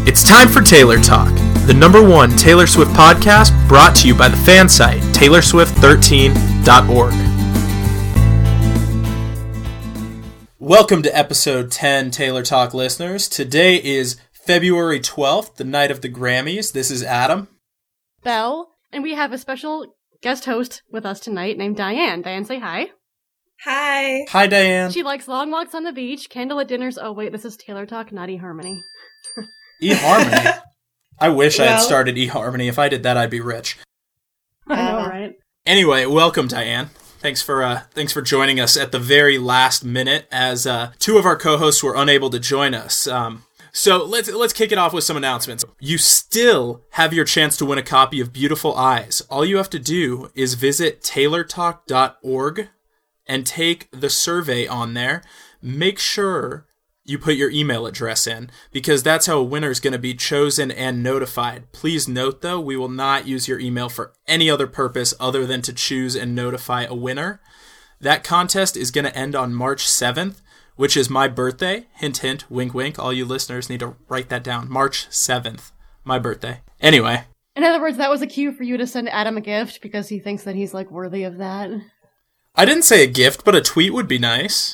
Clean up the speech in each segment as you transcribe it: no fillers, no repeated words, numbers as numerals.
It's time for Taylor Talk, the #1 Taylor Swift podcast brought to you by the fan site, taylorswift13.org. Welcome to episode 10, Taylor Talk listeners. Today is February 12th, the night of the Grammys. This is Adam. Belle, and we have a special guest host with us tonight named Diane. Diane, say hi. Hi. Hi, Diane. She likes long walks on the beach, candlelit dinners. Oh, wait, this is Taylor Talk, not eHarmony. eHarmony? I wish I had started eHarmony. If I did that, I'd be rich. I know, right? Anyway, welcome, Diane. Thanks for joining us at the very last minute, as two of our co-hosts were unable to join us. So let's kick it off with some announcements. You still have your chance to win a copy of Beautiful Eyes. All you have to do is visit taylortalk.org and take the survey on there. Make sure you put your email address in, because that's how a winner is going to be chosen and notified. Please note, though, we will not use your email for any other purpose other than to choose and notify a winner. That contest is going to end on March 7th, which is my birthday. Hint, hint, wink, wink. All you listeners need to write that down. March 7th, my birthday. Anyway. In other words, that was a cue for you to send Adam a gift because he thinks that he's, worthy of that. I didn't say a gift, but a tweet would be nice.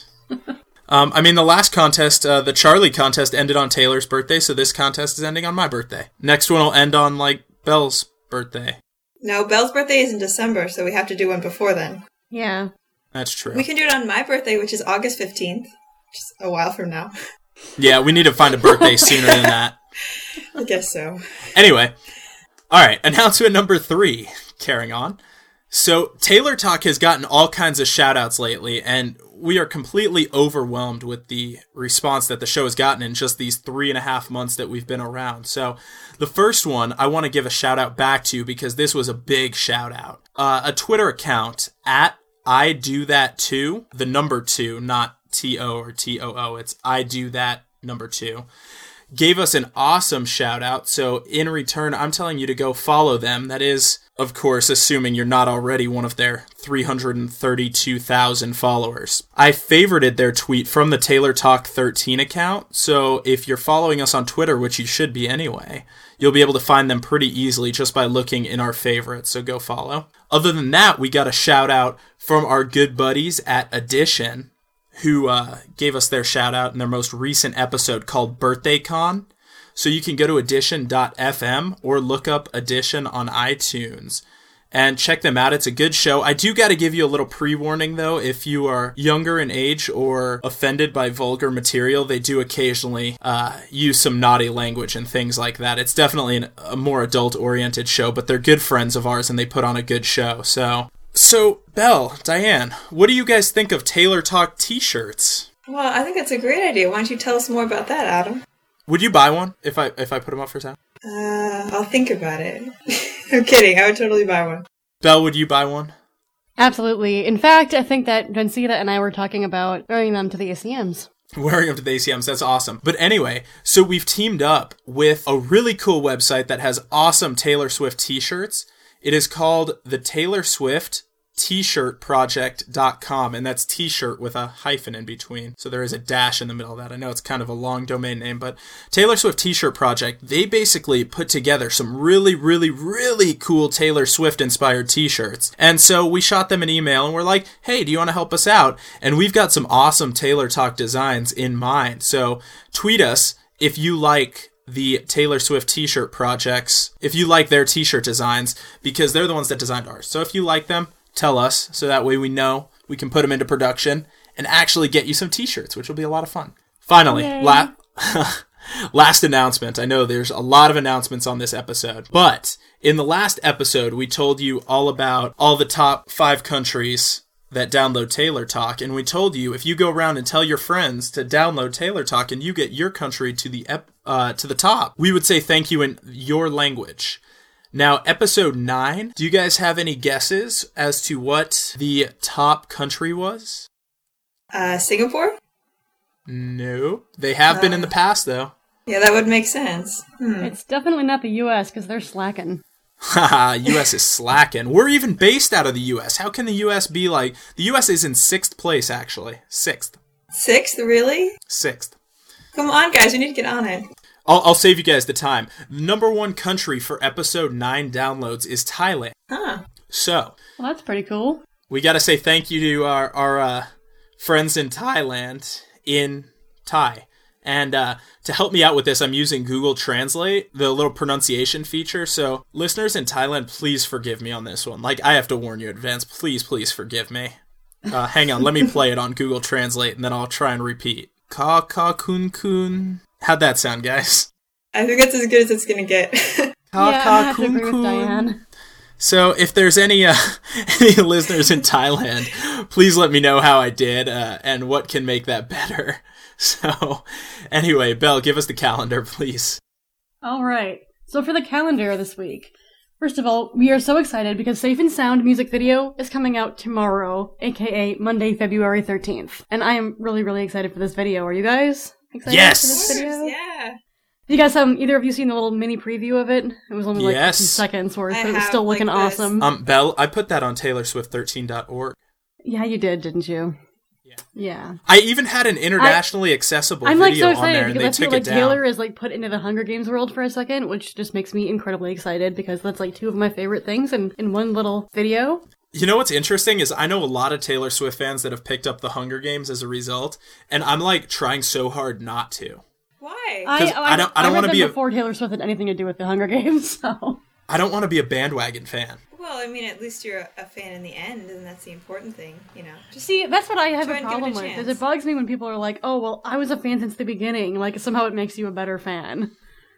The last contest, the Charlie contest, ended on Taylor's birthday, so this contest is ending on my birthday. Next one will end on, Belle's birthday. No, Belle's birthday is in December, so we have to do one before then. Yeah. That's true. We can do it on my birthday, which is August 15th, which is a while from now. Yeah, we need to find a birthday sooner than that. I guess so. Anyway, alright, announcement number 3, carrying on. So, Taylor Talk has gotten all kinds of shout-outs lately, and we are completely overwhelmed with the response that the show has gotten in just these 3.5 months that we've been around. So, the first one I want to give a shout-out back to, because this was a big shout-out. A Twitter account, at I Do That Too, the number 2, not T-O or T-O-O, it's I Do That number 2. Gave us an awesome shout-out, so in return, I'm telling you to go follow them. That is, of course, assuming you're not already one of their 332,000 followers. I favorited their tweet from the Taylor Talk 13 account, so if you're following us on Twitter, which you should be anyway, you'll be able to find them pretty easily just by looking in our favorites, so go follow. Other than that, we got a shout-out from our good buddies at Edition, who gave us their shout-out in their most recent episode called Birthday Con. So you can go to edition.fm or look up Edition on iTunes and check them out. It's a good show. I do got to give you a little pre-warning, though. If you are younger in age or offended by vulgar material, they do occasionally use some naughty language and things like that. It's definitely a more adult-oriented show, but they're good friends of ours and they put on a good show. So, Belle, Diane, what do you guys think of Taylor Talk t-shirts? Well, I think that's a great idea. Why don't you tell us more about that, Adam? Would you buy one if I put them up for sale? I'll think about it. I'm kidding. I would totally buy one. Belle, would you buy one? Absolutely. In fact, I think that Vincita and I were talking about wearing them to the ACMs. Wearing them to the ACMs, that's awesome. But anyway, so we've teamed up with a really cool website that has awesome Taylor Swift t-shirts. It is called the Taylor Swift t-shirtproject.com, and that's t-shirt with a hyphen in between. So there is a dash in the middle of that. I know it's kind of a long domain name, but Taylor Swift T-shirt project, they basically put together some really, really, really cool Taylor Swift inspired t-shirts. And so we shot them an email and we're like, hey, do you want to help us out? And we've got some awesome Taylor Talk designs in mind. So tweet us if you like the Taylor Swift t-shirt projects, if you like their t-shirt designs, because they're the ones that designed ours. So if you like them, tell us, so that way we know we can put them into production and actually get you some t-shirts, which will be a lot of fun. Finally, last announcement. I know there's a lot of announcements on this episode, but in the last episode, we told you all about all the top 5 countries that download Taylor Talk, and we told you if you go around and tell your friends to download Taylor Talk and you get your country to the top, we would say thank you in your language. Now, episode 9, do you guys have any guesses as to what the top country was? Singapore? No. They have been in the past, though. Yeah, that would make sense. It's definitely not the U.S., because they're slacking. Haha, U.S. is slacking. We're even based out of the U.S. How can the U.S. be like... The U.S. is in 6th place, actually. 6th. 6th, really? 6th. Come on, guys, we need to get on it. I'll save you guys the time. The number 1 country for episode 9 downloads is Thailand. Huh. So, Well, that's pretty cool. we got to say thank you to our friends in Thailand in Thai. And to help me out with this, I'm using Google Translate, the little pronunciation feature. So listeners in Thailand, please forgive me on this one. Like, I have to warn you in advance. Please, please forgive me. Hang on, let me play it on Google Translate, and then I'll try and repeat. Ka ka kun kun. How'd that sound, guys? I think it's as good as it's gonna get. Yeah, I have to agree with Diane. So if there's any any listeners in Thailand, please let me know how I did and what can make that better. So anyway, Belle, give us the calendar, please. All right. So for the calendar this week, first of all, we are so excited because Safe and Sound music video is coming out tomorrow, aka Monday, February 13th. And I am really, really excited for this video. Are you guys excited Yes! for this video? Yeah. You guys, either of you seen the little mini preview of it? It was only like Yes. 2 seconds worth, I but it was have, still looking like this. awesome. Belle, I put that on TaylorSwift13.org. Yeah, you did, didn't you? Yeah. Yeah. I even had an internationally accessible I'm like video so on there, excited and they because I feel took like it down. Taylor is like put into the Hunger Games world for a second, which just makes me incredibly excited because that's like 2 of my favorite things in one little video. You know what's interesting is I know a lot of Taylor Swift fans that have picked up the Hunger Games as a result, and I'm like trying so hard not to. Why? 'Cause I don't read wanna them be a- before Taylor Swift had anything to do with the Hunger Games, so I don't want to be a bandwagon fan. Well, I mean, at least you're a fan in the end, and that's the important thing, you know. Just see, that's what I have Try a and give it a problem with. Is chance. it bugs me when people are like, "Oh, well, I was a fan since the beginning." Like somehow it makes you a better fan,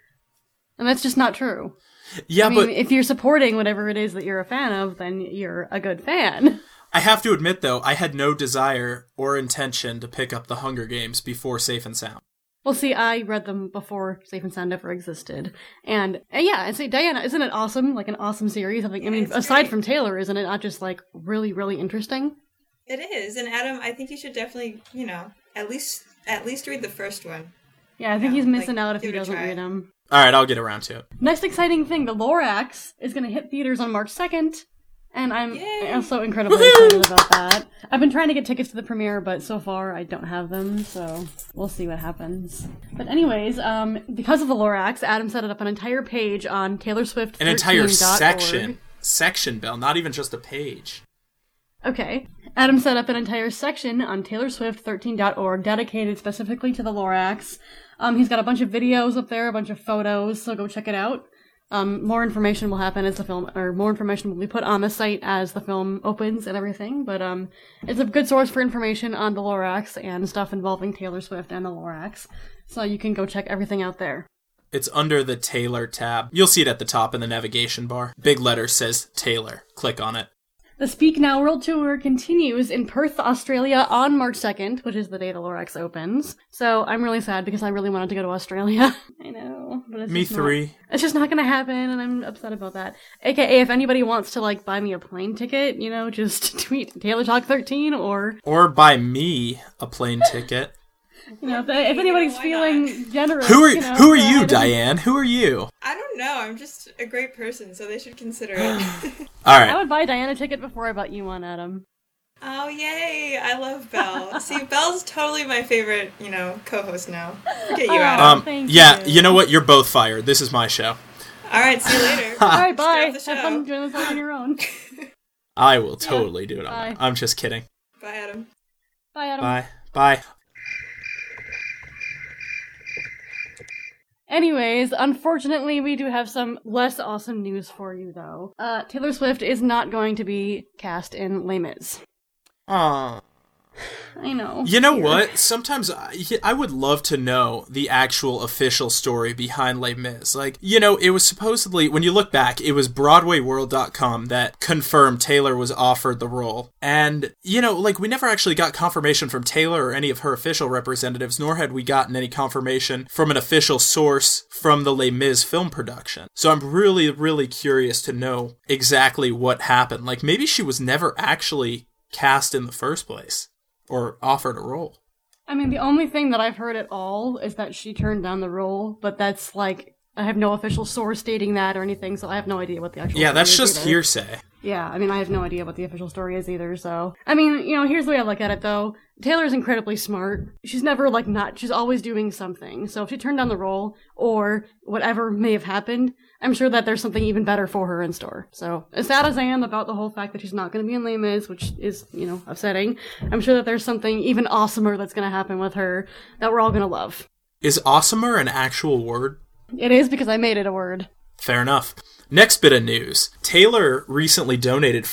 and that's just not true. Yeah, I mean, but if you're supporting whatever it is that you're a fan of, then you're a good fan. I have to admit, though, I had no desire or intention to pick up the Hunger Games before Safe and Sound. Well, see, I read them before Safe and Sound ever existed. And yeah, and see, Diana, isn't it awesome? Like an awesome series? I mean, it's aside great. from Taylor, isn't it not just like really, really interesting? It is, and Adam, I think you should definitely, you know, at least read the first one. Yeah, I think Yeah, he's missing like, out if he give it a doesn't try. read them. All right, I'll get around to it. Next exciting thing, the Lorax is going to hit theaters on March 2nd. And I'm Yay. also incredibly excited about that. I've been trying to get tickets to the premiere, but so far I don't have them, so we'll see what happens. But anyways, because of the Lorax, Adam set up an entire page on Taylor Swift. An entire section, Belle, not even just a page. Okay. Adam set up an entire section on TaylorSwift13.org dedicated specifically to the Lorax. He's got a bunch of videos up there, a bunch of photos, so go check it out. More information will happen as the film, or more information will be put on the site as the film opens and everything, but it's a good source for information on the Lorax and stuff involving Taylor Swift and the Lorax, so you can go check everything out there. It's under the Taylor tab. You'll see it at the top in the navigation bar. Big letter says Taylor. Click on it. The Speak Now World Tour continues in Perth, Australia on March 2nd, which is the day the Lorax opens. So I'm really sad because I really wanted to go to Australia. I know, but it's Me just three. It's just not gonna happen, and I'm upset about that. AKA, if anybody wants to, like, buy me a plane ticket, you know, just tweet Taylor Talk 13 Or buy me a plane ticket. you know, if anybody's why feeling generous. Who are you know, who are go you, ahead. Diane? Who are you? I don't know. I'm just a great person, so they should consider it. All I right. would buy Diana a ticket before I bought you one, Adam. Oh, yay. I love Belle. See, Belle's totally my favorite, you know, co-host now. Forget you, Adam. Thank Yeah, you. you know what? You're both fired. This is my show. All right, see you later. Alright, bye. Start the Have fun show. doing this all on your own. I will totally do it on bye. my. I'm just kidding. Bye, Adam. Bye, Adam. Bye. Bye. Anyways, unfortunately, we do have some less awesome news for you, though. Taylor Swift is not going to be cast in Les Mis. Aww. I know. You know Weird. what? Sometimes I would love to know the actual official story behind Les Mis. Like, you know, it was supposedly, when you look back, it was BroadwayWorld.com that confirmed Taylor was offered the role. And, you know, like, we never actually got confirmation from Taylor or any of her official representatives, nor had we gotten any confirmation from an official source from the Les Mis film production. So I'm really, really curious to know exactly what happened. Like, maybe she was never actually cast in the first place. Or offered a role. I mean, the only thing that I've heard at all is that she turned down the role, but that's, like, I have no official source stating that or anything, so I have no idea what the actual Yeah, story that's is just either. hearsay. Yeah, I mean, I have no idea what the official story is either, so. I mean, here's the way I look at it, though. Taylor's incredibly smart. She's never, she's always doing something. So if she turned down the role, or whatever may have happened, I'm sure that there's something even better for her in store. So, as sad as I am about the whole fact that she's not going to be in Les Mis, which is, upsetting, I'm sure that there's something even awesomer that's going to happen with her that we're all going to love. Is awesomer an actual word? It is, because I made it a word. Fair enough. Next bit of news. Taylor recently donated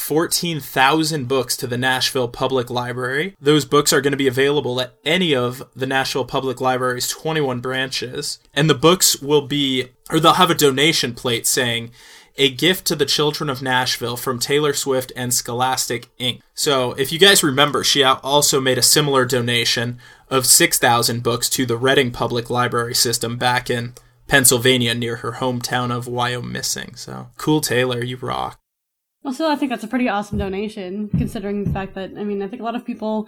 14,000 books to the Nashville Public Library. Those books are going to be available at any of the Nashville Public Library's 21 branches. And the books they'll have a donation plate saying, "A gift to the children of Nashville from Taylor Swift and Scholastic Inc." So if you guys remember, she also made a similar donation of 6,000 books to the Reading Public Library system back in Pennsylvania near her hometown of Wyomissing. So cool, Taylor, you rock. Well, still, I think that's a pretty awesome donation, considering the fact that, I think a lot of people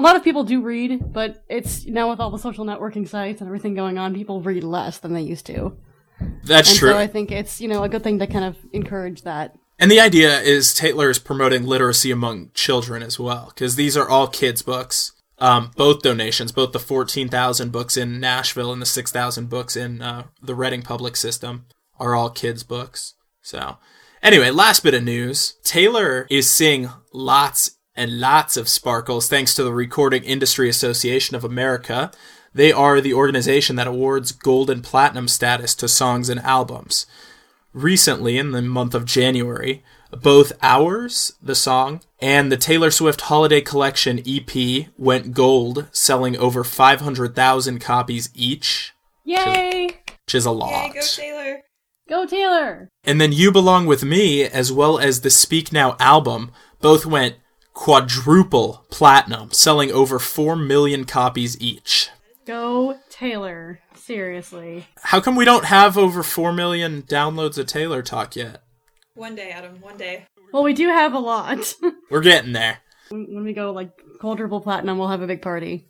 do read, but it's now with all the social networking sites and everything going on, people read less than they used to. That's true. So I think it's, a good thing to kind of encourage that. And the idea is Taylor is promoting literacy among children as well, because these are all kids' books. Both donations, both the 14,000 books in Nashville and the 6,000 books in the Reading Public System are all kids' books. So, anyway, last bit of news. Taylor is seeing lots and lots of sparkles thanks to the Recording Industry Association of America. They are the organization that awards gold and platinum status to songs and albums. Recently, in the month of January, both Hours, the song, and the Taylor Swift Holiday Collection EP went gold, selling over 500,000 copies each. Yay! Which is a lot. Yay, go Taylor! Go Taylor! And then You Belong With Me, as well as the Speak Now album, both went quadruple platinum, selling over 4 million copies each. Go Taylor. Seriously. How come we don't have over 4 million downloads of Taylor Talk yet? One day, Adam, one day. Well, we do have a lot. We're getting there. When we go, quadruple platinum, we'll have a big party.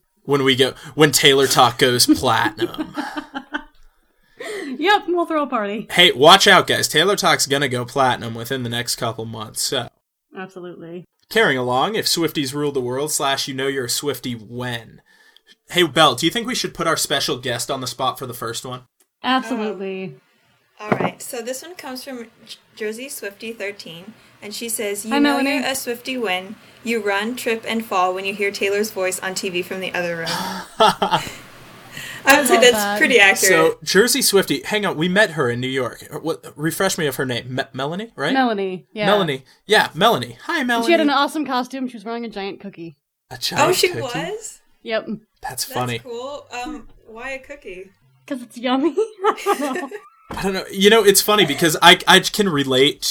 When Taylor Talk goes platinum. Yep, we'll throw a party. Hey, watch out, guys. Taylor Talk's gonna go platinum within the next couple months, so. Absolutely. Carrying along, if Swifties rule the world / you know you're a Swiftie when. Hey, Belle, do you think we should put our special guest on the spot for the first one? Absolutely. All right, so this one comes from Jersey Swiftie 13, and she says, Hi, Melanie. You're a Swiftie when you run, trip, and fall when you hear Taylor's voice on TV from the other room. I would say that's that. pretty accurate. So, Jersey Swiftie, hang on, we met her in New York. Refresh me of her name. Melanie, right? Melanie, yeah. Melanie. Yeah, Melanie. Hi, Melanie. She had an awesome costume. She was wearing a giant cookie. A giant she cookie? was? Yep. That's funny. That's cool. Why a cookie? Because it's yummy. I don't know. It's funny because I can relate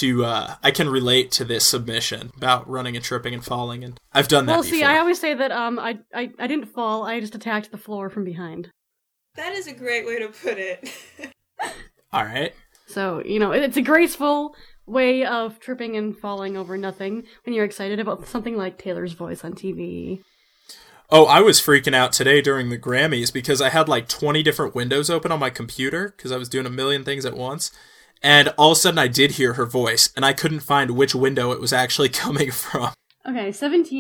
to this submission about running and tripping and falling, and I've done that before. Well, see, I always say that I didn't fall. I just attacked the floor from behind. That is a great way to put it. All right. So, it's a graceful way of tripping and falling over nothing when you're excited about something like Taylor's voice on TV. Oh, I was freaking out today during the Grammys because I had 20 different windows open on my computer because I was doing a million things at once. And all of a sudden I did hear her voice and I couldn't find which window it was actually coming from. Okay,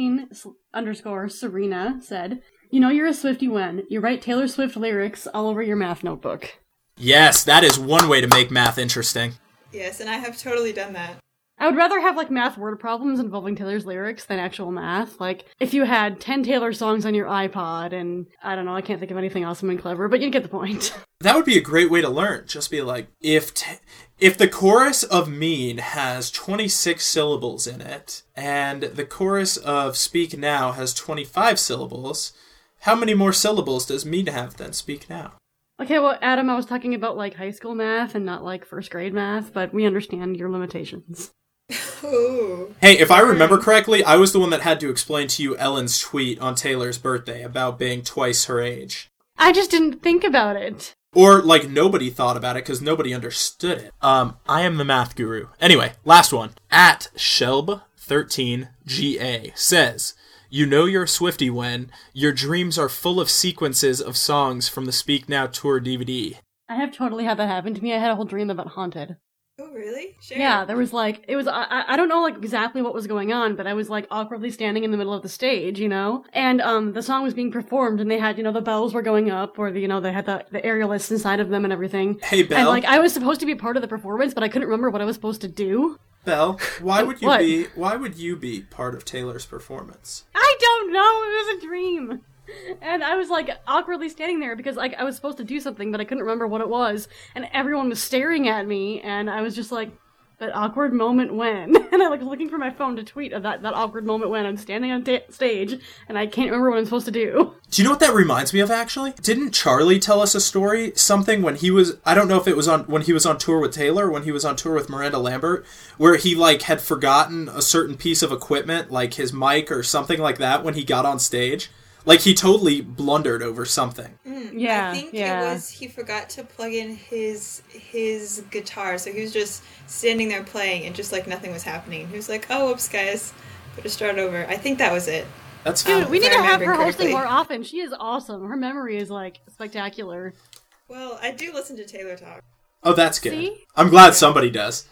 17_Serena said, "You know you're a Swiftie when you write Taylor Swift lyrics all over your math notebook." Yes, that is one way to make math interesting. Yes, and I have totally done that. I would rather have math word problems involving Taylor's lyrics than actual math. If you had 10 Taylor songs on your iPod and, I don't know, I can't think of anything awesome and clever, but you get the point. That would be a great way to learn. Just be if the chorus of Mean has 26 syllables in it, and the chorus of Speak Now has 25 syllables, how many more syllables does Mean have than Speak Now? Okay, well, Adam, I was talking about, high school math and not, first grade math, but we understand your limitations. Ooh. Hey, if I remember correctly, I was the one that had to explain to you Ellen's tweet on Taylor's birthday about being twice her age. I just didn't think about it. Or, nobody thought about it because nobody understood it. I am the math guru. Anyway, last one. At Shelb13GA says, "You know you're a Swiftie when your dreams are full of sequences of songs from the Speak Now tour DVD." I have totally had that happen to me. I had a whole dream about Haunted. Oh, really? Sure. Yeah, there was like, it was, I don't know like exactly what was going on, but I was like awkwardly standing in the middle of the stage, you know? And, the song was being performed and they had, you know, the bells were going up or the, you know, they had the aerialists inside of them and everything. Hey, Belle. And like, I was supposed to be part of the performance, but I couldn't remember what I was supposed to do. Belle, why would What? you be part of Taylor's performance? I don't know, it was a dream. And I was like awkwardly standing there because like I was supposed to do something, but I couldn't remember what it was. And everyone was staring at me, and I was just like, that awkward moment when. And I was looking for my phone to tweet of that awkward moment when I'm standing on stage, and I can't remember what I'm supposed to do. Do you know what that reminds me of, actually? Didn't Charlie tell us a story? Something when he was, I don't know if it was when he was on tour with Taylor, when he was on tour with Miranda Lambert, where he, like, had forgotten a certain piece of equipment, like his mic or something like that, when he got on stage. Like, he totally blundered over something. Yeah, I think yeah. it was he forgot to plug in his guitar, so he was just standing there playing and just like nothing was happening. He was like, oh, whoops, guys. Better start over. I think that was it. That's Dude, we if need I to have remember her hosting correctly. more often. She is awesome. Her memory is, like, spectacular. Well, I do listen to Taylor talk. Oh, that's good. See? I'm glad somebody does.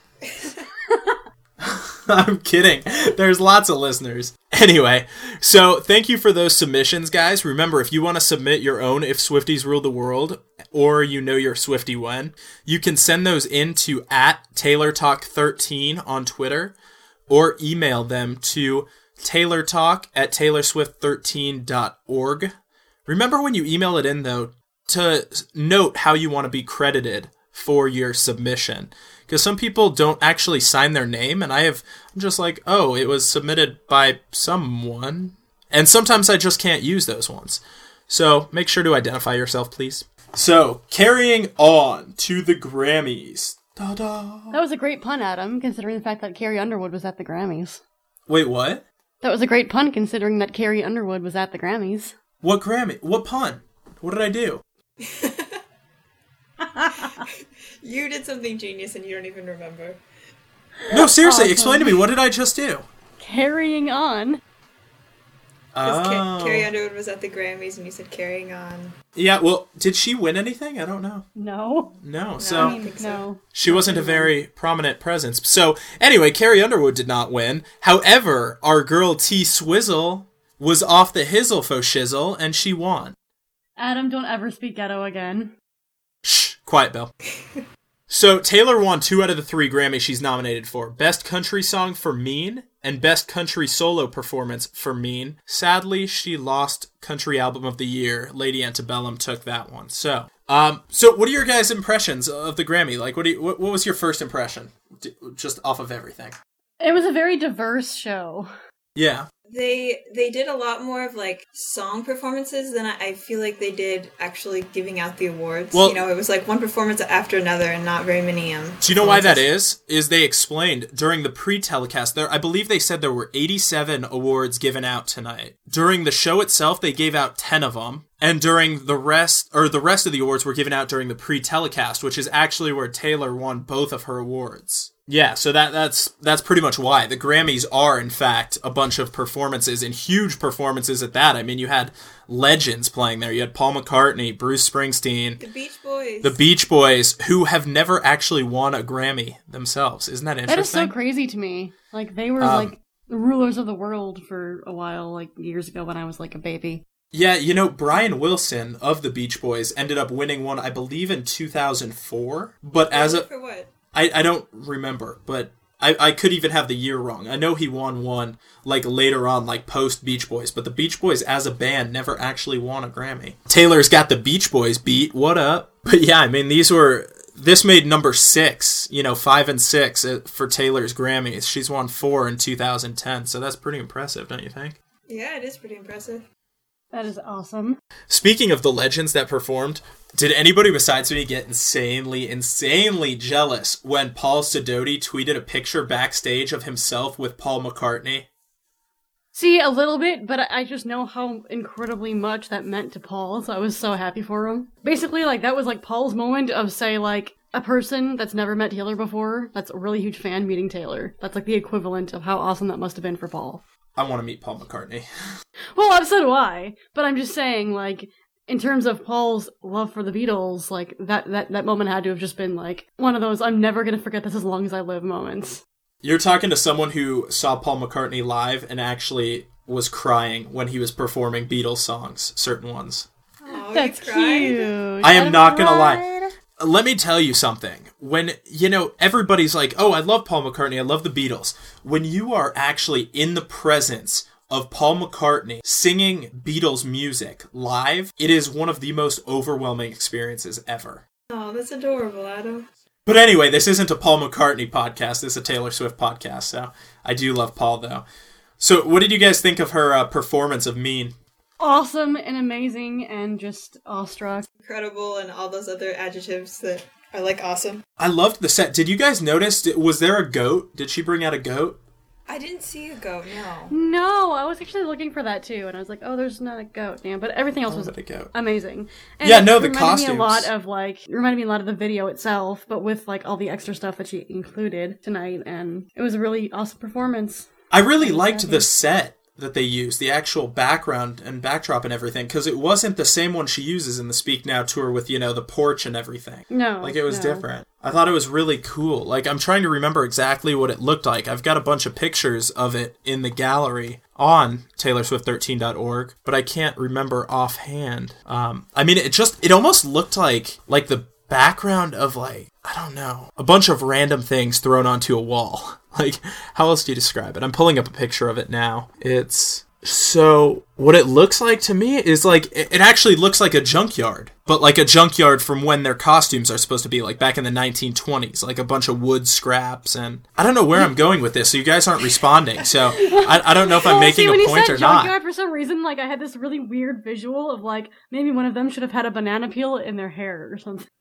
I'm kidding. There's lots of listeners. Anyway, so thank you for those submissions, guys. Remember, if you want to submit your own If Swifties Rule the World, or you know your Swiftie when, you can send those in to @TaylorTalk13 on Twitter, or email them to taylortalk@taylorswift13.org. Remember when you email it in, though, to note how you want to be credited for your submission. Because some people don't actually sign their name, and I'm just like, oh, it was submitted by someone. And sometimes I just can't use those ones. So make sure to identify yourself, please. So, carrying on to the Grammys. Da-da. That was a great pun, Adam, considering the fact that Carrie Underwood was at the Grammys. Wait, what? That was a great pun, considering that Carrie Underwood was at the Grammys. What Grammy? What pun? What did I do? You did something genius and you don't even remember. No, seriously, Awesome. explain to me. What did I just do? Carrying on. Because Carrie Underwood was at the Grammys and you said carrying on. Yeah, well, did she win anything? I don't know. No. No, I so don't think so. No. she wasn't a very prominent presence. So, anyway, Carrie Underwood did not win. However, our girl T Swizzle was off the hizzle fo shizzle, and she won. Adam, don't ever speak ghetto again. Shh, quiet, Bill. So, Taylor won 2 out of the 3 Grammys she's nominated for. Best Country Song for Mean, and Best Country Solo Performance for Mean. Sadly, she lost Country Album of the Year. Lady Antebellum took that one. So what are your guys' impressions of the Grammy? Like, what was your first impression? Just off of everything. It was a very diverse show. Yeah. They did a lot more of like song performances than I feel like they did actually giving out the awards. Well- you know, it was like one performance after another and not very many Do you know why that is? Is they explained during the pre-telecast, I believe they said there were 87 awards given out tonight. During the show itself, they gave out 10 of them. And during the rest of the awards were given out during the pre-telecast, which is actually where Taylor won both of her awards. Yeah, so that's pretty much why. The Grammys are, in fact, a bunch of performances, and huge performances at that. I mean, you had legends playing there. You had Paul McCartney, Bruce Springsteen, The Beach Boys. the Beach Boys, who have never actually won a Grammy themselves. Isn't that interesting? That is so crazy to me. Like, they were, like, the rulers of the world for a while, like, years ago when I was, like, a baby. Yeah, you know, Brian Wilson of the Beach Boys ended up winning one, I believe, in 2004. But For what? I don't remember, but I could even have the year wrong. I know he won one, like, later on, like, post Beach Boys, but the Beach Boys as a band never actually won a Grammy. Taylor's got the Beach Boys beat, what up? But yeah, I mean, this made number 6, 5 and 6 for Taylor's Grammys. She's won 4 in 2010, so that's pretty impressive, don't you think? Yeah, it is pretty impressive. That is awesome. Speaking of the legends that performed, did anybody besides me get insanely jealous when Paul Sidoti tweeted a picture backstage of himself with Paul McCartney? See, a little bit, but I just know how incredibly much that meant to Paul, so I was so happy for him. Basically, like, that was, like, Paul's moment of, say, like, a person that's never met Taylor before, that's a really huge fan meeting Taylor. That's, like, the equivalent of how awesome that must have been for Paul. I want to meet Paul McCartney. Well, so do I, but I'm just saying, like, in terms of Paul's love for the Beatles, like that moment had to have just been like one of those I'm never gonna forget this as long as I live moments. You're talking to someone who saw Paul McCartney live and actually was crying when he was performing Beatles songs, certain ones. Oh, That's you cried? cute. I am not gonna lie. Let me tell you something. When, everybody's like, oh, I love Paul McCartney, I love the Beatles. When you are actually in the presence of Paul McCartney singing Beatles music live, it is one of the most overwhelming experiences ever. Oh, that's adorable, Adam. But anyway, this isn't a Paul McCartney podcast, this is a Taylor Swift podcast, so I do love Paul, though. So what did you guys think of her performance of Mean? Awesome and amazing and just awestruck. Incredible and all those other adjectives that are like awesome. I loved the set. Did you guys notice, was there a goat? Did she bring out a goat? I didn't see a goat, no. No, I was actually looking for that too, and I was like, oh, there's not a goat. Yeah, but everything else was a goat. amazing. And Yeah, no, the it costumes. reminded me a lot of the video itself, but with like all the extra stuff that she included tonight, and it was a really awesome performance. I really liked the set that they used, the actual background and backdrop and everything, because it wasn't the same one she uses in the Speak Now tour with, the porch and everything. No. Like, it was different. I thought it was really cool. Like, I'm trying to remember exactly what it looked like. I've got a bunch of pictures of it in the gallery on TaylorSwift13.org, but I can't remember offhand. It almost looked like the background of, I don't know, a bunch of random things thrown onto a wall. Like, how else do you describe it? I'm pulling up a picture of it now. So what it looks like to me is it actually looks like a junkyard, but like a junkyard from when their costumes are supposed to be, like back in the 1920s, like a bunch of wood scraps. And I don't know where I'm going with this, so you guys aren't responding. So I don't know if I'm making a point or not. When you said junkyard, for some reason, I had this really weird visual of maybe one of them should have had a banana peel in their hair or something.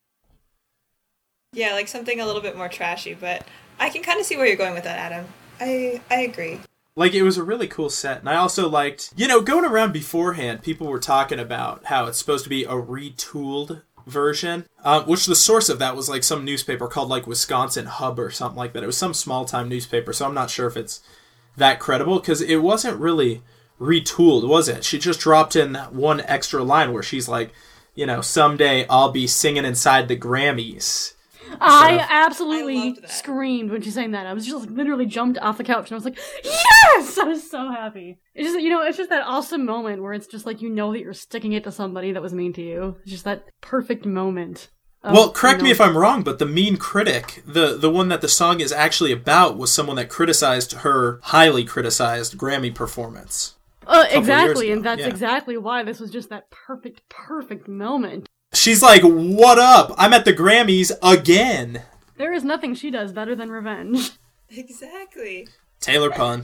Yeah, like something a little bit more trashy, but I can kind of see where you're going with that, Adam. I agree. It was a really cool set. And I also liked, going around beforehand, people were talking about how it's supposed to be a retooled version, which the source of that was some newspaper called Wisconsin Hub or something like that. It was some small-time newspaper, so I'm not sure if it's that credible, because it wasn't really retooled, was it? She just dropped in that one extra line where she's like, someday I'll be singing inside the Grammys. I absolutely screamed when she's saying that. I was just literally jumped off the couch and I was like, yes! I was so happy. It's just, it's just that awesome moment where it's just that you're sticking it to somebody that was mean to you. It's just that perfect moment. Well, correct me if I'm wrong, but the mean critic, the one that the song is actually about, was someone that criticized her highly criticized Grammy performance. Exactly, and that's exactly why this was just that perfect moment. She's like, what up? I'm at the Grammys again. There is nothing she does better than revenge. Exactly. Taylor pun.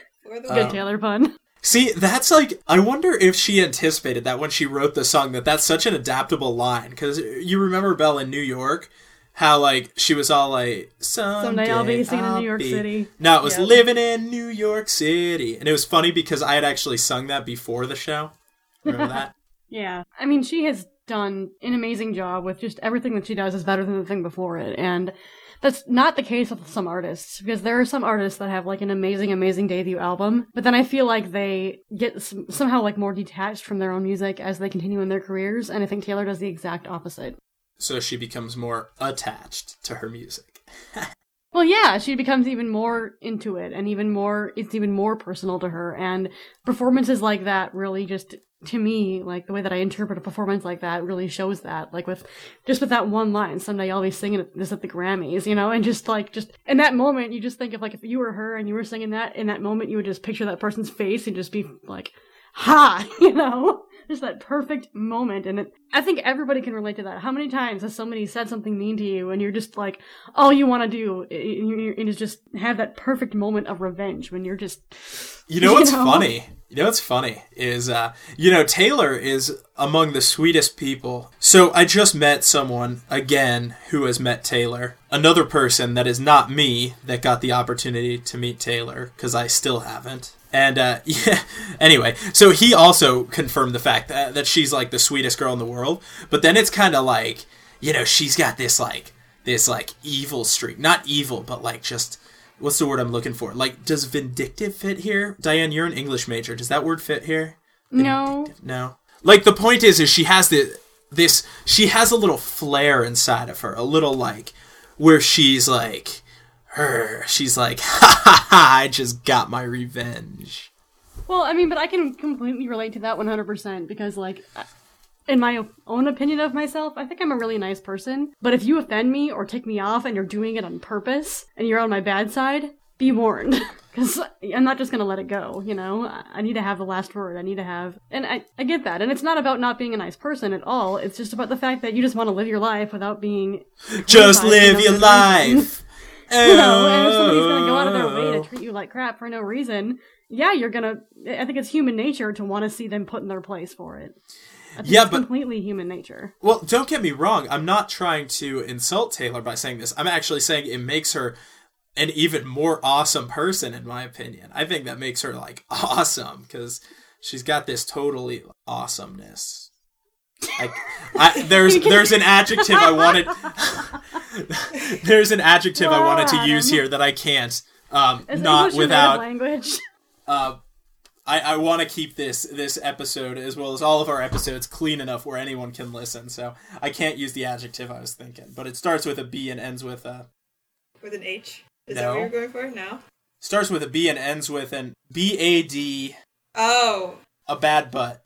Good Taylor pun. See, that's I wonder if she anticipated that when she wrote the song, that's such an adaptable line. Because you remember Belle in New York, how she was all someday I'll be singing in New York City. No, it was living in New York City. And it was funny because I had actually sung that before the show. Remember that? Yeah. I mean, she has done an amazing job with just everything that she does is better than the thing before it. And that's not the case with some artists, because there are some artists that have an amazing debut album, but then I feel like they get somehow more detached from their own music as they continue in their careers, and I think Taylor does the exact opposite. So she becomes more attached to her music. Well, yeah, she becomes even more into it, and it's even more personal to her, and performances like that really just, to me, the way that I interpret a performance like that really shows that, with that one line, someday I'll be singing this at the Grammys, and just in that moment, you just think of, if you were her and you were singing that, in that moment, you would just picture that person's face and just be ha, just that perfect moment. And I think everybody can relate to that. How many times has somebody said something mean to you and you're just all you want to do is just have that perfect moment of revenge when you're just... What's funny? What's funny is, Taylor is among the sweetest people. So I just met someone, again, who has met Taylor. Another person that is not me that got the opportunity to meet Taylor, because I still haven't. And, anyway, so he also confirmed the fact that she's, the sweetest girl in the world. But then it's kind of she's got this evil streak. Not evil, but, just... What's the word I'm looking for? Does vindictive fit here? Diane, you're an English major. Does that word fit here? No. No. Like, the point is she has she has a little flair inside of her, a little, like, where she's like, ha ha ha, I just got my revenge. Well, I mean, but I can completely relate to that 100%, because, like, in my own opinion of myself, I think I'm a really nice person. But if you offend me or tick me off and you're doing it on purpose, and you're on my bad side, be warned. Because I'm not just going to let it go, you know? I need to have the last word. I need to have... And I get that. And it's not about not being a nice person at all. It's just about the fact that you just want to live your life without being... Just live your life! You know, and if somebody's going to go out of their way to treat you like crap for no reason, yeah, you're going to... I think it's human nature to want to see them put in their place for it. It's completely human nature. Well, don't get me wrong. I'm not trying to insult Taylor by saying this. I'm actually saying it makes her an even more awesome person, in my opinion. I think that makes her, like, awesome, because she's got this totally awesomeness. There's an adjective I wanted... there's an adjective I wanted to use here that I can't. Not without... language. I want to keep this episode, as well as all of our episodes, clean enough where anyone can listen, so I can't use the adjective I was thinking. But it starts with a B and ends with a... With an H? Is no. that what you're going for? No? Starts with a B and ends with an B-A-D... Oh. A bad butt.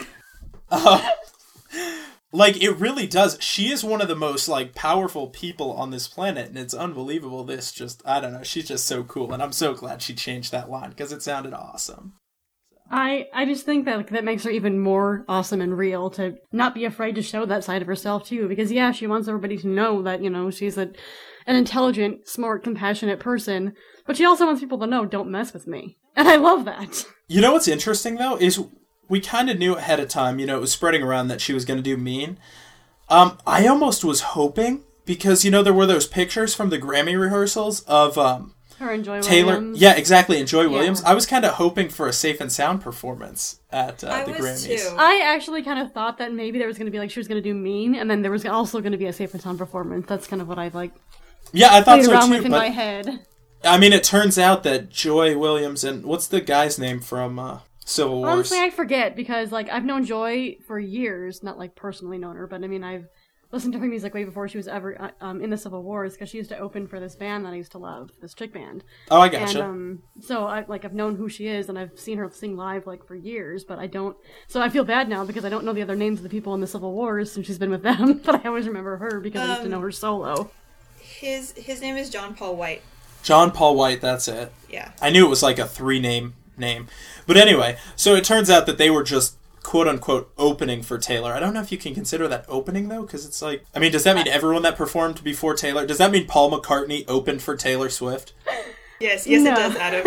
Like, it really does. She is one of the most, like, powerful people on this planet, and it's unbelievable. I don't know, she's just so cool, and I'm so glad she changed that line, because it sounded awesome. I just think that that makes her even more awesome and real, to not be afraid to show that side of herself, too. Because, yeah, she wants everybody to know that, you know, she's an intelligent, smart, compassionate person. But she also wants people to know, don't mess with me. And I love that. You know what's interesting, though, is we kind of knew ahead of time, you know, it was spreading around that she was going to do mean. I almost was hoping, because, you know, there were those pictures from the Grammy rehearsals of... Her and Joy Taylor, Williams. Yeah, exactly, and Joy Williams. I was kind of hoping for a Safe and Sound performance at the Grammys. Too. I actually kind of thought that maybe there was going to be, like, she was going to do Mean, and then there was also going to be a Safe and Sound performance. That's kind of what I, like, yeah, I thought so around too, with in my head. I mean, it turns out that Joy Williams and... What's the guy's name from Civil Wars? Honestly, I forget, because, like, I've known Joy for years, not, like, personally known her, but, I mean, I've listened to her music way before she was ever in the Civil Wars, because she used to open for this band that I used to love, this chick band. Oh, I gotcha. And so I've known who she is, and I've seen her sing live, like, for years, but I don't... So I feel bad now, because I don't know the other names of the people in the Civil Wars since she's been with them, but I always remember her, because I used to know her solo. His name is John Paul White. John Paul White, that's it. Yeah. I knew it was like a 3-name name. But anyway, so it turns out that they were just quote-unquote opening for Taylor. I don't know if you can consider that opening, though, because it's like... I mean, does that mean everyone that performed before Taylor... Does that mean Paul McCartney opened for Taylor Swift? Yes, no. It does, Adam.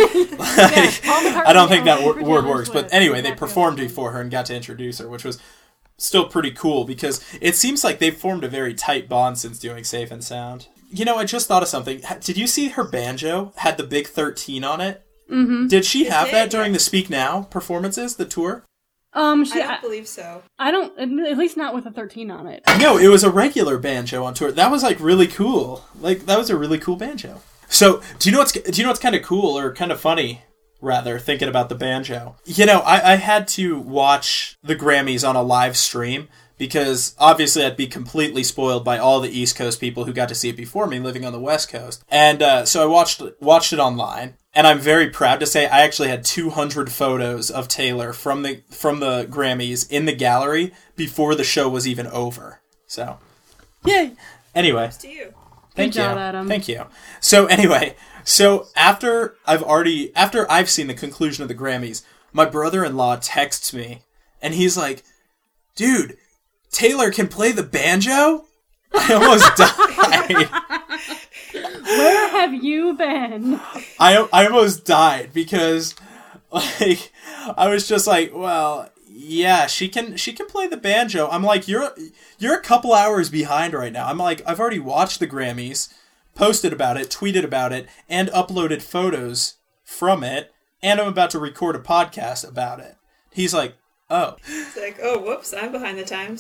I don't think that word works, but anyway, they performed before her and got to introduce her, which was still pretty cool, because it seems like they've formed a very tight bond since doing Safe and Sound. You know, I just thought of something. Did you see her banjo had the big 13 on it? Mm-hmm. Did she have that during the Speak Now performances, the tour? I don't believe so. I don't, at least not with a 13 on it. No, it was a regular banjo on tour. That was, like, really cool. Like, that was a really cool banjo. So, do you know what's kind of cool, or kind of funny, rather, thinking about the banjo? You know, I had to watch the Grammys on a live stream, because obviously I'd be completely spoiled by all the East Coast people who got to see it before me living on the West Coast. And so I watched it online. And I'm very proud to say I actually had 200 photos of Taylor from the Grammys in the gallery before the show was even over. So, yay! Anyway, to you. Thank Good you, job, Adam. Thank you. So anyway, after I've seen the conclusion of the Grammys, my brother-in-law texts me, and he's like, "Dude, Taylor can play the banjo?" I almost died. Where have you been? I almost died, because, like, I was just like, well, yeah, she can play the banjo. I'm like, you're a couple hours behind right now. I'm like, I've already watched the Grammys, posted about it, tweeted about it, and uploaded photos from it, and I'm about to record a podcast about it. He's like, oh. It's like, oh, whoops, I'm behind the times.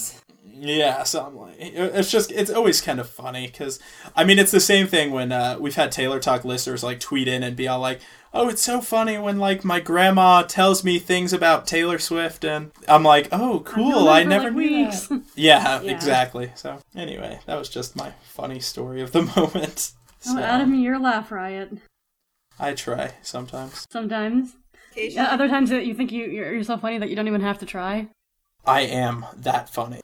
Yeah, so I'm like, it's always kind of funny, because, I mean, it's the same thing when we've had Taylor Talk listeners, like, tweet in and be all like, oh, it's so funny when, like, my grandma tells me things about Taylor Swift, and I'm like, oh, cool, I never knew that. Yeah, exactly. So, anyway, that was just my funny story of the moment. Oh, Adam, you're a laugh riot. I try, sometimes. Sometimes. Other times that you think you're so funny that you don't even have to try. I am that funny.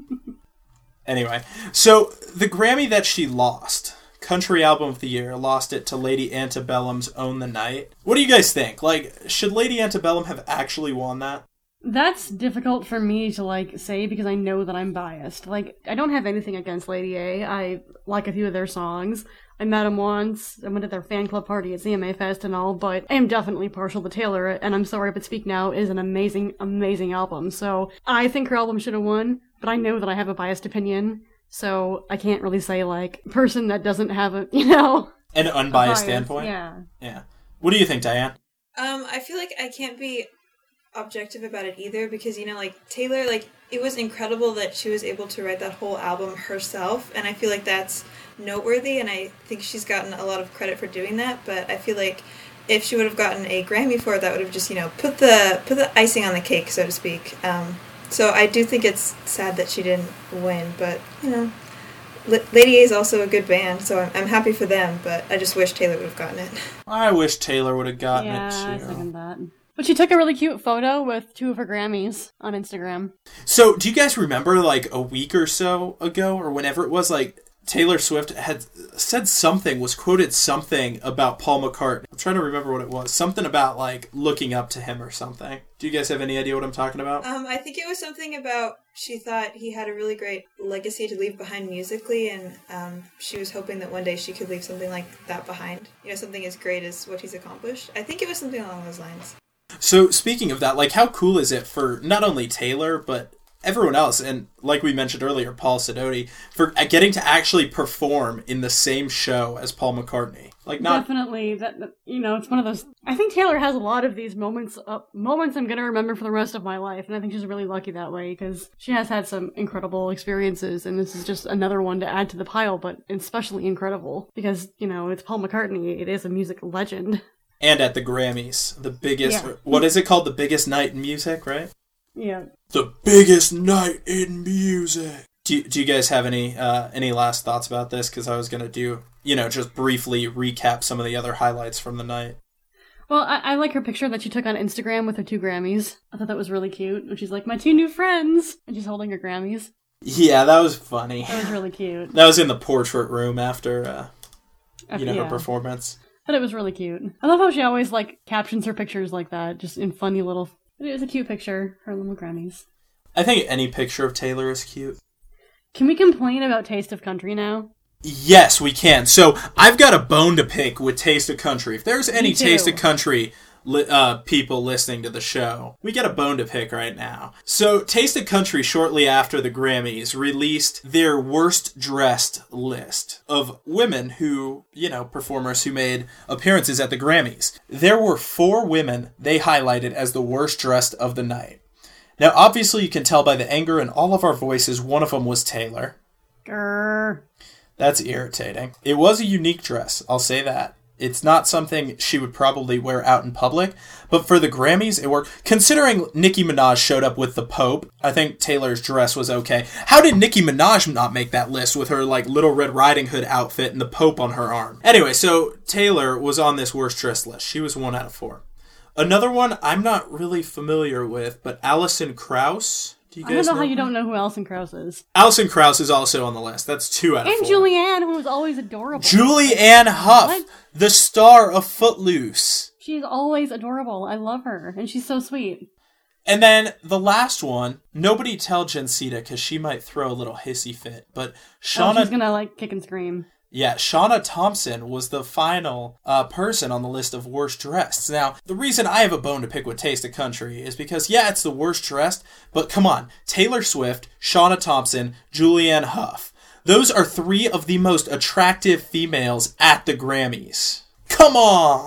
Anyway, so the Grammy that she lost, Country Album of the Year, lost it to Lady Antebellum's Own the Night. What do you guys think? Like, should Lady Antebellum have actually won that? That's difficult for me to, like, say because I know that I'm biased. Like, I don't have anything against Lady A. I like a few of their songs. I met them once. I went to their fan club party at CMA Fest and all, but I am definitely partial to Taylor, and I'm Sorry But Speak Now is an amazing, amazing album. So I think her album should have won, but I know that I have a biased opinion, so I can't really say, like, person that doesn't have a, an unbiased standpoint? Yeah. What do you think, Diane? I feel like I can't be objective about it either, because, like, Taylor, like, it was incredible that she was able to write that whole album herself, and I feel like that's noteworthy, and I think she's gotten a lot of credit for doing that, but I feel like if she would have gotten a Grammy for it, that would have just, put the icing on the cake, so to speak. So I do think it's sad that she didn't win, but, Lady A is also a good band, so I'm happy for them, but I just wish Taylor would have gotten it. I wish Taylor would have gotten it, too. Yeah, I second that. But she took a really cute photo with 2 of her Grammys on Instagram. So, do you guys remember, like, a week or so ago, or whenever it was, like, Taylor Swift had said something, was quoted something about Paul McCartney. I'm trying to remember what it was. Something about, like, looking up to him or something. Do you guys have any idea what I'm talking about? I think it was something about she thought he had a really great legacy to leave behind musically, and she was hoping that one day she could leave something like that behind. Something as great as what he's accomplished. I think it was something along those lines. So, speaking of that, like, how cool is it for not only Taylor, but everyone else, and like we mentioned earlier, Paul Sidoti, for getting to actually perform in the same show as Paul McCartney? Like, not definitely that it's one of those. I think Taylor has a lot of these moments I'm gonna remember for the rest of my life, and I think she's really lucky that way because she has had some incredible experiences, and this is just another one to add to the pile, but especially incredible because it's Paul McCartney. It is a music legend. And at the Grammys, the biggest, what is it called? The biggest night in music, right? Yeah. The biggest night in music. Do you guys have any last thoughts about this? Because I was going to do, just briefly recap some of the other highlights from the night. Well, I like her picture that she took on Instagram with her 2 Grammys. I thought that was really cute. And she's like, my 2 new friends. And she's holding her Grammys. Yeah, that was funny. That was really cute. That was in the portrait room after her performance. But it was really cute. I love how she always, like, captions her pictures like that, just in funny little... It was a cute picture, her little Grammys. I think any picture of Taylor is cute. Can we complain about Taste of Country now? Yes, we can. So, I've got a bone to pick with Taste of Country. If there's any Taste of Country people listening to the show, we get a bone to pick right now. So, Taste of Country, shortly after the Grammys, released their worst dressed list of women who, performers who made appearances at the Grammys. There were 4 women they highlighted as the worst dressed of the night. Now, obviously, you can tell by the anger in all of our voices, one of them was Taylor. Grr. That's irritating. It was a unique dress, I'll say that. It's not something she would probably wear out in public, but for the Grammys, it worked. Considering Nicki Minaj showed up with the Pope, I think Taylor's dress was okay. How did Nicki Minaj not make that list with her, like, Little Red Riding Hood outfit and the Pope on her arm? Anyway, so Taylor was on this worst dress list. She was 1 out of 4. Another one I'm not really familiar with, but Alison Krauss. Do you guys I don't know how you don't know who Alison Krauss is. Alison Krauss is also on the list. That's 2 out of 4. And Julianne, who was always adorable. Julianne Hough, What? the star of Footloose. She's always adorable. I love her. And she's so sweet. And then the last one, nobody tell Jensita because she might throw a little hissy fit, but She's Shauna... gonna, kick and scream. Yeah, Shauna Thompson was the final person on the list of worst dressed. Now, the reason I have a bone to pick with Taste of Country is because, yeah, it's the worst dressed, but come on, Taylor Swift, Shauna Thompson, Julianne Hough. Those are 3 of the most attractive females at the Grammys. Come on!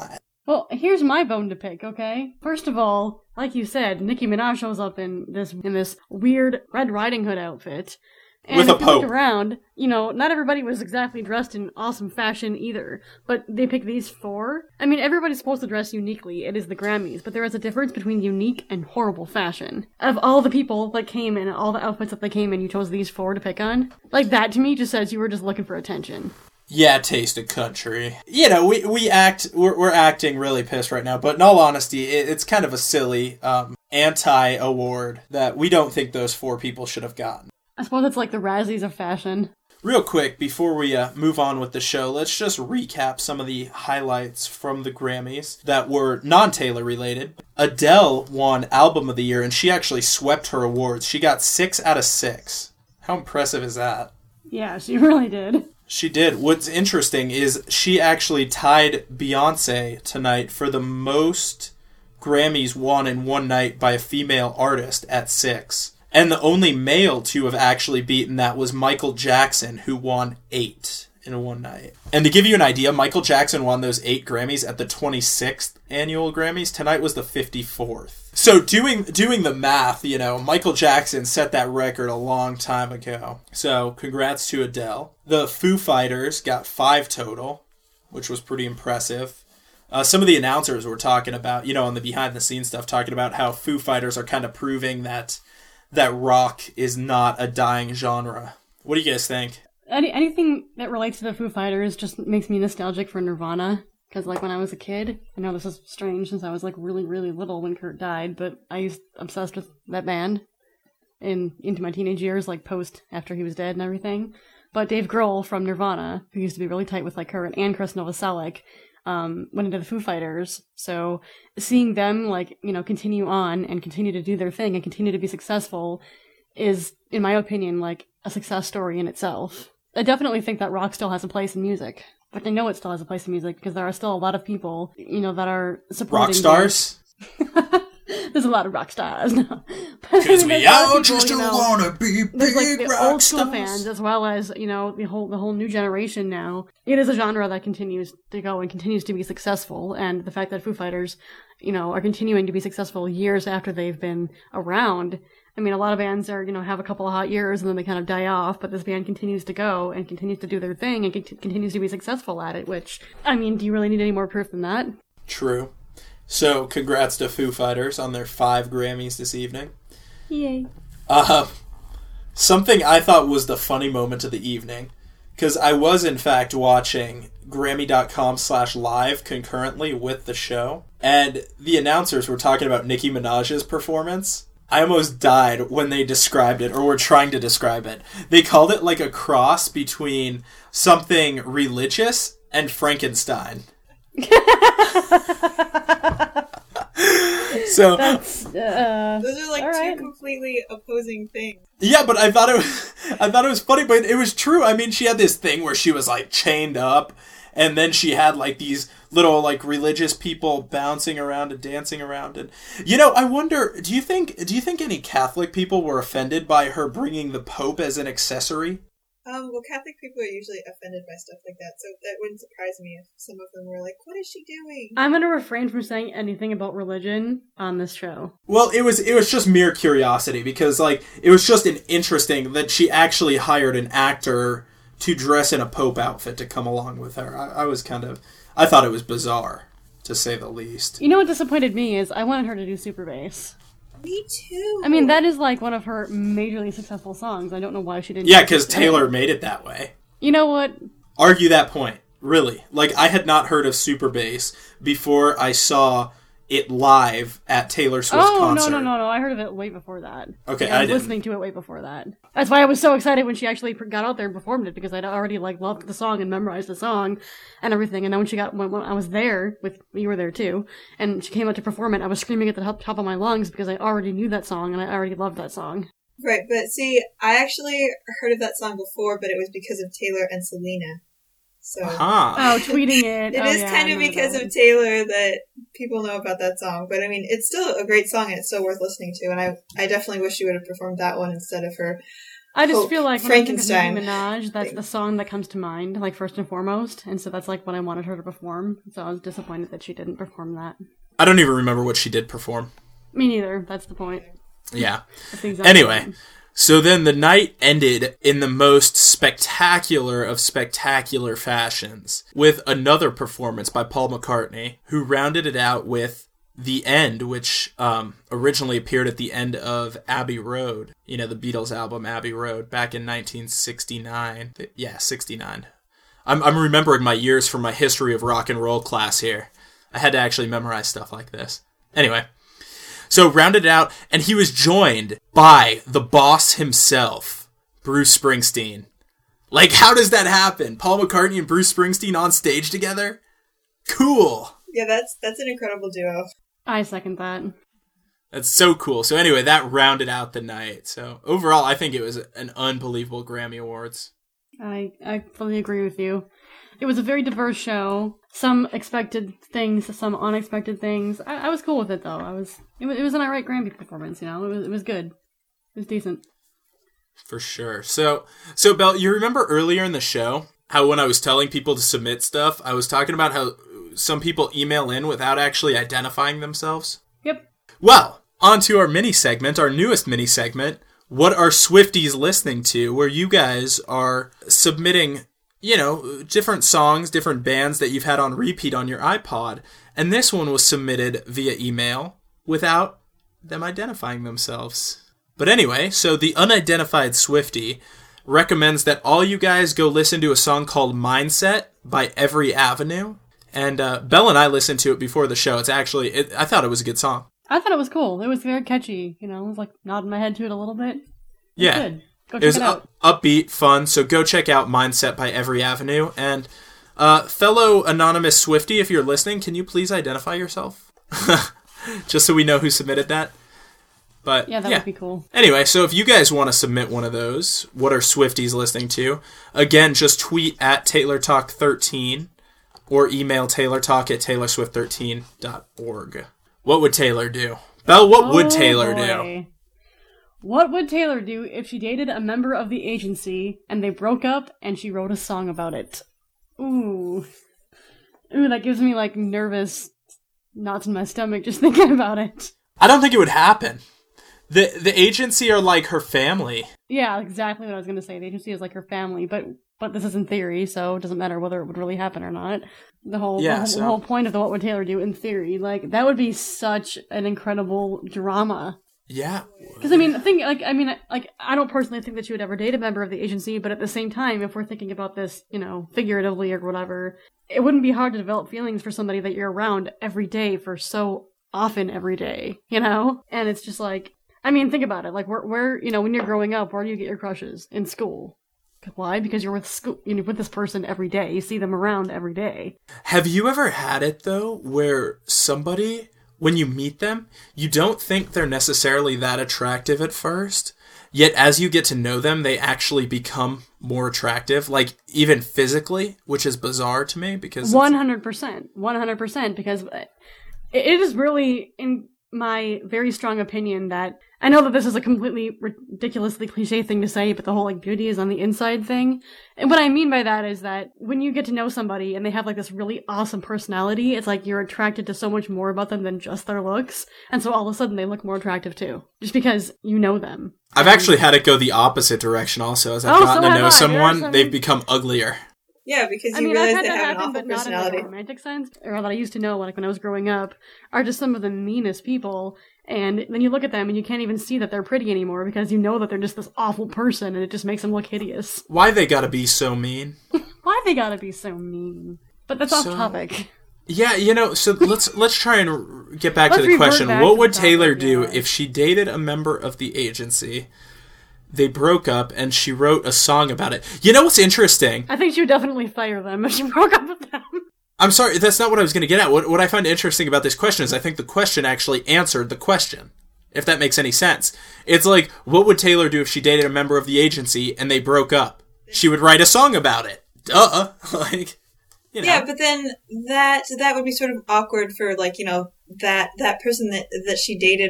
Well, here's my bone to pick, okay? First of all, like you said, Nicki Minaj shows up in this weird Red Riding Hood outfit. And With a if you look pope. around, not everybody was exactly dressed in awesome fashion either. But they picked these 4. I mean, everybody's supposed to dress uniquely. It is the Grammys. But there is a difference between unique and horrible fashion. Of all the people that came in, all the outfits that they came in, you chose these 4 to pick on? Like, that to me just says you were just looking for attention. Yeah, taste of country. We're acting really pissed right now, but in all honesty, it's kind of a silly, anti-award that we don't think those 4 people should have gotten. I suppose it's like the Razzies of fashion. Real quick, before we move on with the show, let's just recap some of the highlights from the Grammys that were non-Taylor related. Adele won Album of the Year, and she actually swept her awards. She got 6 out of 6. How impressive is that? Yeah, she really did. She did. What's interesting is she actually tied Beyonce tonight for the most Grammys won in one night by a female artist at 6. And the only male to have actually beaten that was Michael Jackson, who won 8 in one night. And to give you an idea, Michael Jackson won those 8 Grammys at the 26th annual Grammys. Tonight was the 54th. So doing the math, Michael Jackson set that record a long time ago. So congrats to Adele. The Foo Fighters got 5 total, which was pretty impressive. Some of the announcers were talking about, on the behind-the-scenes stuff, talking about how Foo Fighters are kind of proving that rock is not a dying genre. What do you guys think? Anything that relates to the Foo Fighters just makes me nostalgic for Nirvana. Because, when I was a kid, I know this is strange since I was, really, really little when Kurt died, but I was obsessed with that band into my teenage years, post after he was dead and everything. But Dave Grohl from Nirvana, who used to be really tight with, Kurt and Chris Novoselic, went into the Foo Fighters. So seeing them, continue on and continue to do their thing and continue to be successful is, in my opinion, a success story in itself. I definitely think that rock still has a place in music. But I know it still has a place in music because there are still a lot of people, that are supporting... Rock stars? There's a lot of rock stars now. Because we all just want to be there's big the rock old stars. school fans as well as, the whole new generation now. It is a genre that continues to go and continues to be successful. And the fact that Foo Fighters, are continuing to be successful years after they've been around. I mean, a lot of bands are, have a couple of hot years and then they kind of die off, but this band continues to go and continues to do their thing and continues to be successful at it, which, do you really need any more proof than that? True. So, congrats to Foo Fighters on their 5 Grammys this evening. Yay. Something I thought was the funny moment of the evening, because I was, in fact, watching Grammy.com/live concurrently with the show, and the announcers were talking about Nicki Minaj's performance. I almost died when they described it, or were trying to describe it. They called it like a cross between something religious and Frankenstein. So those are right. 2 completely opposing things. Yeah, but I thought it was funny, but it was true. I mean, she had this thing where she was chained up, and then she had these little religious people bouncing around and dancing around. And I wonder, do you think any Catholic people were offended by her bringing the Pope as an accessory? Well, Catholic people are usually offended by stuff like that, so that wouldn't surprise me if some of them were like, what is she doing? I'm going to refrain from saying anything about religion on this show. Well, it was just mere curiosity, because, it was just interesting that she actually hired an actor to dress in a Pope outfit to come along with her. I thought it was bizarre, to say the least. You know what disappointed me is I wanted her to do Super Bass. Me too. I mean, that is one of her majorly successful songs. I don't know why she didn't. Yeah, because Taylor made it that way. You know what? Argue that point. Really. I had not heard of Super Bass before I saw it live at Taylor Swift's concert. No. I heard of it way before that. Okay, I was listening to it way before that. That's why I was so excited when she actually got out there and performed it, because I'd already loved the song and memorized the song and everything. And then when I was there you were there too, and she came out to perform it, I was screaming at the top of my lungs because I already knew that song and I already loved that song. Right, but see, I actually heard of that song before, but it was because of Taylor and Selena. So Oh, tweeting it. It is kind of because of Taylor that people know about that song. But I mean, it's still a great song and it's still worth listening to. And I definitely wish she would have performed that one instead of her I just Hope, feel like when I think of Nicki Frankenstein Minaj, that's thing. the song that comes to mind, like, first and foremost. And so that's, like, what I wanted her to perform. So I was disappointed that she didn't perform that. I don't even remember what she did perform. Me neither. That's the point. Yeah. That's the exact Anyway, point. so then the night ended in the most spectacular of spectacular fashions with another performance by Paul McCartney, who rounded it out with The End, which originally appeared at the end of Abbey Road, the Beatles album Abbey Road, back in 1969. Yeah, 69. I'm remembering my years from my history of rock and roll class here. I had to actually memorize stuff like this. Anyway, so rounded it out, and he was joined by the boss himself, Bruce Springsteen. Like, how does that happen? Paul McCartney and Bruce Springsteen on stage together? Cool. Yeah, that's an incredible duo. I second that. That's so cool. So anyway, that rounded out the night. So overall, I think it was an unbelievable Grammy Awards. I fully agree with you. It was a very diverse show. Some expected things, some unexpected things. I was cool with it though. It was an alright Grammy performance. It was good. It was decent. For sure. So Belle, you remember earlier in the show how when I was telling people to submit stuff, I was talking about how some people email in without actually identifying themselves? Yep. Well, on to our mini segment, our newest mini segment. What are Swifties listening to? Where you guys are submitting, different songs, different bands that you've had on repeat on your iPod. And this one was submitted via email without them identifying themselves. But anyway, so the unidentified Swiftie recommends that all you guys go listen to a song called Mindset by Every Avenue. And Belle and I listened to it before the show. I thought it was a good song. I thought it was cool. It was very catchy. I was like nodding my head to it a little bit. Yeah. Good. Go It check was it out. upbeat, fun, so go check out Mindset by Every Avenue. And fellow anonymous Swiftie, if you're listening, can you please identify yourself? Just so we know who submitted that. But Yeah, that would be cool. Anyway, so if you guys want to submit one of those, what are Swifties listening to? Again, just tweet at TaylorTalk13 or email TaylorTalk@TaylorSwift13.org. What would Taylor do? Belle, what would Taylor do? What would Taylor do if she dated a member of the agency and they broke up and she wrote a song about it? Ooh, that gives me like nervous knots in my stomach just thinking about it. I don't think it would happen. The agency are like her family. Yeah, exactly what I was going to say. The agency is like her family, but this is in theory, so it doesn't matter whether it would really happen or not. The whole point of the what would Taylor do in theory, like that would be such an incredible drama. Yeah. Because I don't personally think that she would ever date a member of the agency, but at the same time, if we're thinking about this, figuratively or whatever, it wouldn't be hard to develop feelings for somebody that you're around every day for so often every day, And it's just like, think about it. Like, where when you're growing up, where do you get your crushes? In school. Why? Because you're with this person every day. You see them around every day. Have you ever had it, though, where somebody, when you meet them, you don't think they're necessarily that attractive at first, yet as you get to know them, they actually become more attractive, like even physically, which is bizarre to me because 100%, because it is really, in my very strong opinion, that I know that this is a completely ridiculously cliche thing to say, but the whole beauty is on the inside thing. And what I mean by that is that when you get to know somebody and they have this really awesome personality, it's like you're attracted to so much more about them than just their looks. And so all of a sudden they look more attractive too, just because you know them. I've actually had it go the opposite direction also. As I've gotten to know someone, they've become uglier. Yeah, because you realize they have an awful but personality. Not in a romantic sense, or that I used to know, when I was growing up, are just some of the meanest people. And then you look at them and you can't even see that they're pretty anymore because you know that they're just this awful person, and it just makes them look hideous. Why they gotta be so mean? Why they gotta be so mean? But that's off topic. Yeah, so let's try and get back to the question. What would Taylor do if she dated a member of the agency? They broke up, and she wrote a song about it. You know what's interesting? I think she would definitely fire them if she broke up with them. I'm sorry, that's not what I was going to get at. What I find interesting about this question is I think the question actually answered the question, if that makes any sense. It's like, what would Taylor do if she dated a member of the agency and they broke up? She would write a song about it. Duh. Yeah, but then that would be sort of awkward for, that person that she dated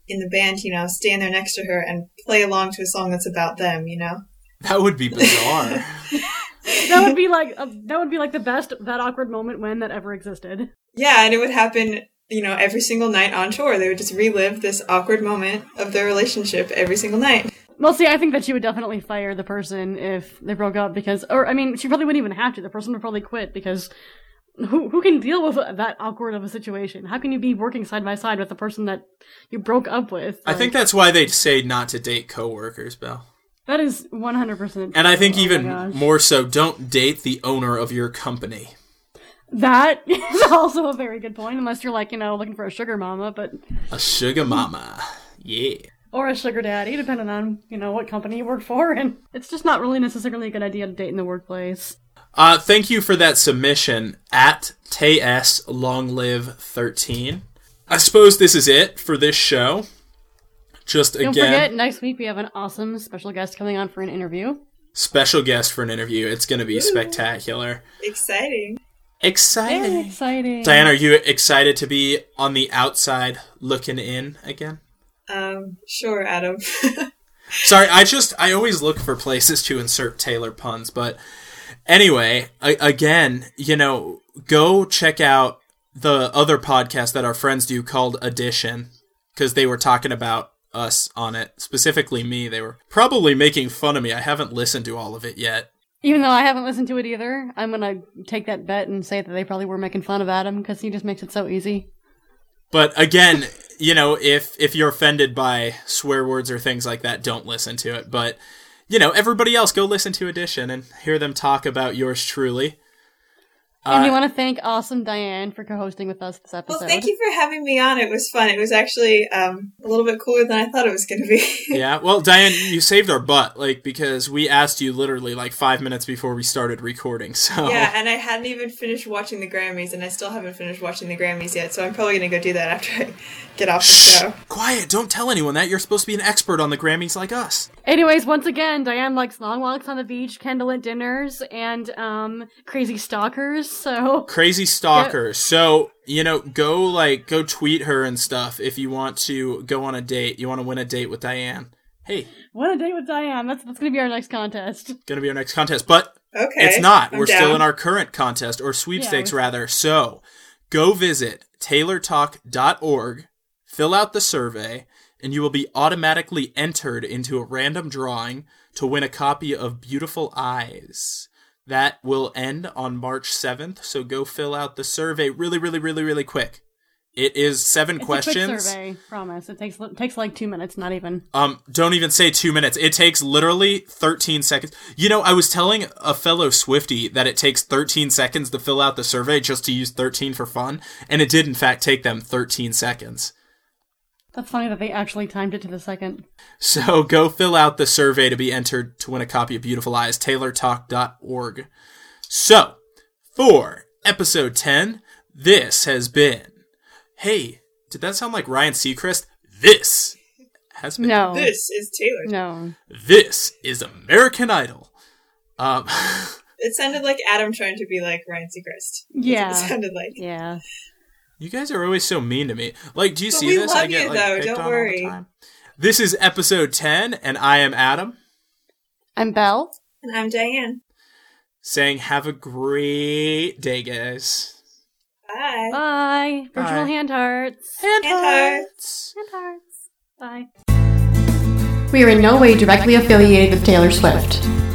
in the band, stand there next to her and play along to a song that's about them, That would be bizarre. That would be like the best that awkward moment when that ever existed. Yeah, and it would happen, every single night on tour. They would just relive this awkward moment of their relationship every single night. Well, see, I think that she would definitely fire the person if they broke up she probably wouldn't even have to. The person would probably quit because who can deal with that awkward of a situation? How can you be working side by side with the person that you broke up with? I think that's why they say not to date coworkers, Belle. That is 100%. And I think even more so, don't date the owner of your company. That is also a very good point, unless you're looking for a sugar mama, but... A sugar mama. Yeah. Or a sugar daddy, depending on, what company you work for, and it's just not really necessarily a good idea to date in the workplace. Thank you for that submission, at TSLongLive13. I suppose this is it for this show. Don't forget, next week we have an awesome special guest coming on for an interview. Special guest for an interview. It's going to be spectacular. Exciting. Very exciting. Diane, are you excited to be on the outside looking in again? Sure, Adam. Sorry, I always look for places to insert Taylor puns, but anyway, again, go check out the other podcast that our friends do called Edition, because they were talking about us on it, specifically me. They were probably making fun of me. I haven't listened to all of it yet. Even though I haven't listened to it either, I'm going to take that bet and say that they probably were making fun of Adam because he just makes it so easy. But again, if you're offended by swear words or things like that, don't listen to it. But, everybody else, go listen to Edition and hear them talk about yours truly. And we want to thank awesome Diane for co-hosting with us this episode. Well, thank you for having me on. It was fun. It was actually a little bit cooler than I thought it was going to be. Yeah, well, Diane, you saved our butt, because we asked you literally 5 minutes before we started recording, so... Yeah, and I hadn't even finished watching the Grammys, and I still haven't finished watching the Grammys yet, so I'm probably going to go do that after I get off the show. Quiet, don't tell anyone that. You're supposed to be an expert on the Grammys like us. Anyways, once again, Diane likes long walks on the beach, candlelit dinners, and crazy stalkers. So crazy stalkers. Yeah. So, go tweet her and stuff if you want to go on a date. You want to win a date with Diane. Hey. Win a date with Diane. That's going to be our next contest. Going to be our next contest. But it's not. We're still in our current contest, or sweepstakes rather. So, go visit TaylorTalk.org, fill out the survey, and you will be automatically entered into a random drawing to win a copy of Beautiful Eyes. That will end on March 7th, so go fill out the survey really, really, really, really quick. It is 7 questions. It's a quick survey, promise. It takes 2 minutes, not even. Don't even say 2 minutes. It takes literally 13 seconds. I was telling a fellow Swiftie that it takes 13 seconds to fill out the survey just to use 13 for fun, and it did in fact take them 13 seconds. That's funny that they actually timed it to the second. So go fill out the survey to be entered to win a copy of Beautiful Eyes, TaylorTalk.org. So, for episode 10, this has been... Hey, did that sound like Ryan Seacrest? This has been... No. This is Taylor. No. This is American Idol. It sounded like Adam trying to be like Ryan Seacrest. Yeah. It sounded like. Yeah. You guys are always so mean to me. Do you see we this? love I get you, though. picked Don't on worry. all the time. This is episode 10, and I am Adam. I'm Belle. And I'm Diane. Saying have a great day, guys. Bye. Bye. Virtual hand hearts. Hand hearts. Hand hearts. Bye. We are in no way directly affiliated with Taylor Swift.